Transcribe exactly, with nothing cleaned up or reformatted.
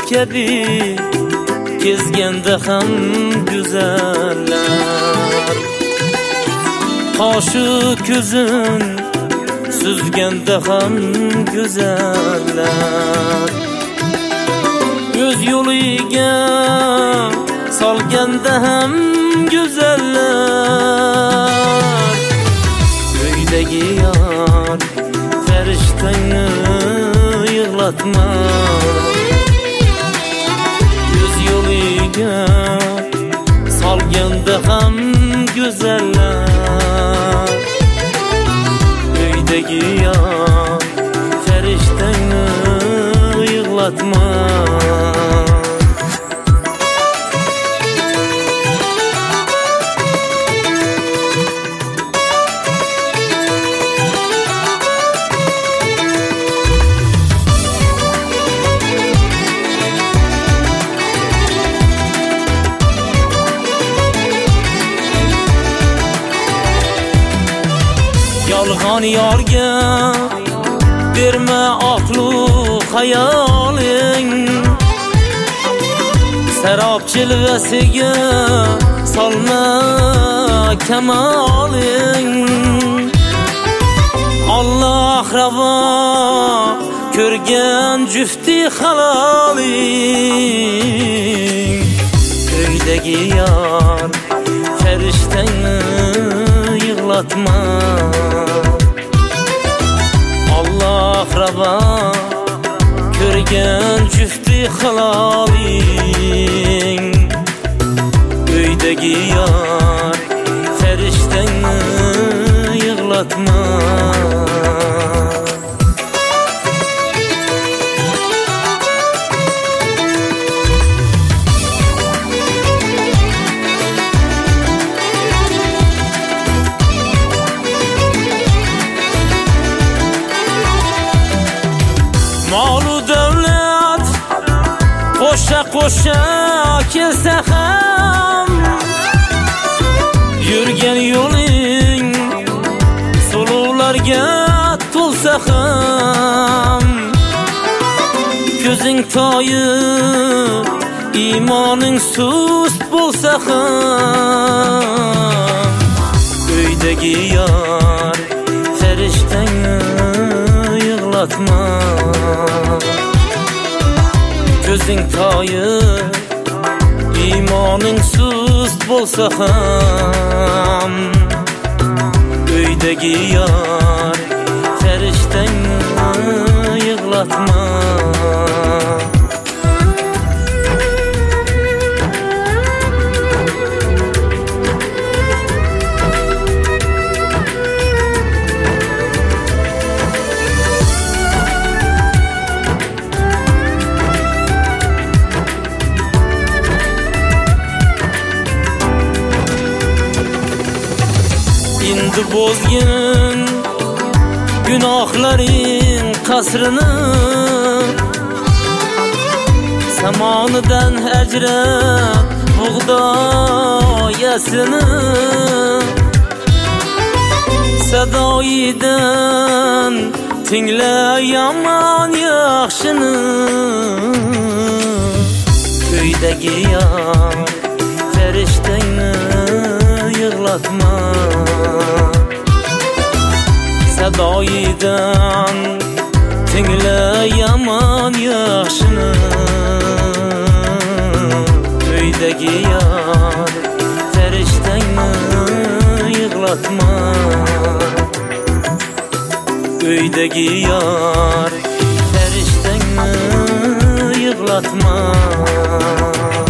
kabi kezganda ham go'zallar, qoshi ko'zin suzganda ham go'zallar, o'z yo'liga solganda ham go'zallar. Uydagi yor farishtangni yig'latma, o'z yo'liga solganda ham go'zallar. Uydagi yor farishtangni yig'latma. Yolg'on yorga berma aqlu hayoling, sarob chilvasiga solma kamoling. Alloh ravo ko'rgan jufti haloling. Uydagi yor farishtangni yig'latma, Alloh ravo ko'rgan jufti haloling. Uydagi yor farishtangni yig'latma. Molu davlat qo'sha qo'sha kelsa ham, yurgan yo'ling suluvlarga to'lsa ham, ko'zing toyib iymoning sust bo'lsa ham, uydagi yor farishtangni yig'latma, ko'zing toyib iymoning sust bo'lsa ham, uydagi yor farishtangni yig'latma. Endi bozgin gunohlaring qasrini, samonidan ajrat bug'doyasini, sadoyidan tingla yomon yaxshini. Uydagi yor farishtangni yig'latma, sadoyidan tingla yomon yaxshini. Uydagi yor farishtangni yig'latma, uydagi yor farishtangni yig'latma.